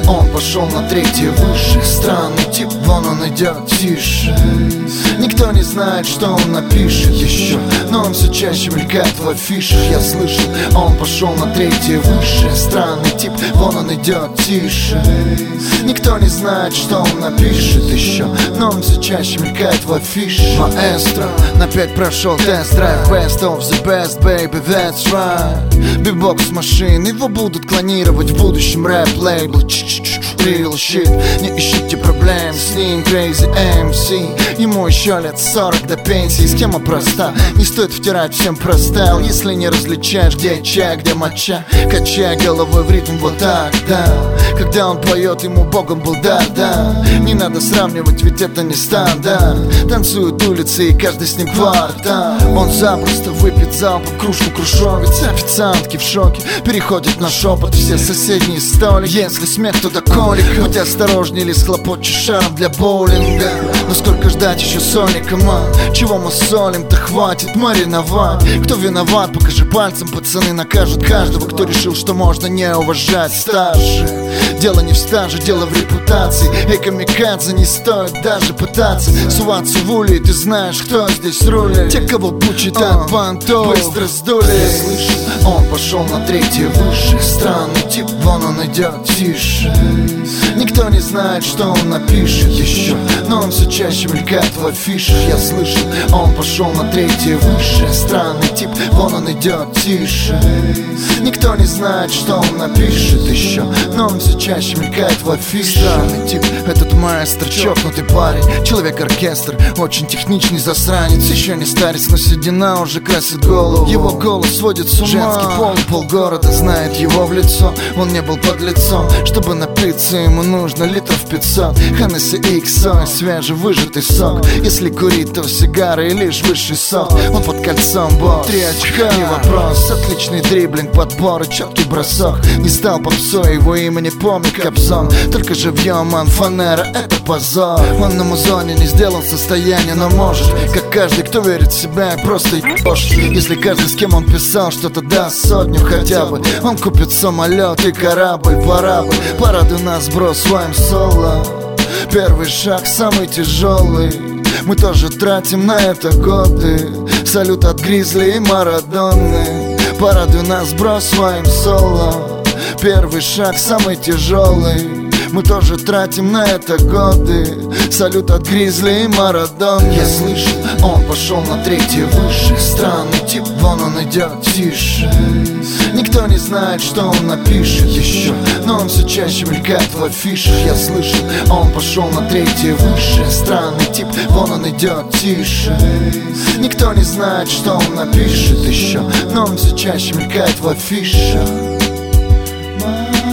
Он пошел на третье выше. Странный тип, вон он идет тише. Никто не знает, что он напишет еще, но он все чаще мелькает в афишах. Я слышал, он пошел на третье выше. Странный тип, вон он идет тише. Никто не знает, что он напишет еще, но он все чаще мелькает в афишах. Маэстро на 5 прошел тест-драйв. Best of the best, baby, that's right. Бибокс машин, его будут клонировать в будущем рэп-лейбл. Real shit, не ищите проблем с ним. Crazy MC, ему еще лет 40 до пенсии. Схема проста, не стоит втирать всем простайл. Если не различаешь, где чай, где моча, качай головой в ритм вот так, да. Когда он поет, ему богом был дар, да. Не надо сравнивать, ведь это не стандарт. Танцуют улицы, и каждый с ним квартал. Он запросто выпьет залпом кружку крушовиц. Официантки в шоке переходят на шепот. Все соседние столики, если смех, то до колик. Будь осторожней, или схлопочешь шаром для боулинга. Но сколько ждать еще сольника, мам? Чего мы солим-то, хватит мариновать. Кто виноват, покажи пальцем, пацаны накажут каждого, кто решил, что можно не уважать старше. Дело не в стаже, дело в репутации. Эй, камикадзе, не стоит даже пытаться суваться в улей, ты знаешь, кто здесь рулит. Те, кого пучит от бантов, быстро сдули. Я слышу, он пошел на третье выше. Странный тип, вон он идет тише. Никто не знает, что он напишет еще, но он все чаще мелькает в афишах. Я слышал, он пошел на третье выше. Странный тип, вон он идет тише. Никто не знает, что он напишет еще, но он все чаще мелькает в афишах. Странный тип, этот маэстро, чокнутый парень, человек-оркестр, очень техничный засранец. Еще не старец, но седина уже красит голову. Его голос сводит с ума. Женский пол, полгорода знает его в лицо. Он не был под лицом, чтобы напиться ему нужно литров 500. Хеннесси иксой, свежевыжатый сок. Если курить, то сигары и лишь высший сок. Он под кольцом, босс, 3 очка, не вопрос. Отличный дриблинг, подбор и четкий бросок. Не стал попсой, его имя не помню, Кобзон. Только живьем, он фанера, это позор. Он на музоне не сделал состояние, но может, как каждый, кто верит в себя, просто ебошь. Если каждый, с кем он писал, что-то даст сотню хотя бы, он купит самолет и корабль. Порадуй нас, бро, своим соло. Первый шаг самый тяжелый. Мы тоже тратим на это годы. Салют от Гризли и Марадоны. Порадуй нас, бро, своим соло. Первый шаг самый тяжелый. Мы тоже тратим на это годы. Салют от Гризли и Марадон. Я слышал, он пошел на третье выше. Странный тип, вон он идет тише. Никто не знает, что он напишет еще, но он все чаще мелькает в афишах. Я слышал, он пошел на третье выше. Странный тип, вон он идет тише. Никто не знает, что он напишет еще, но он все чаще мелькает в афишах.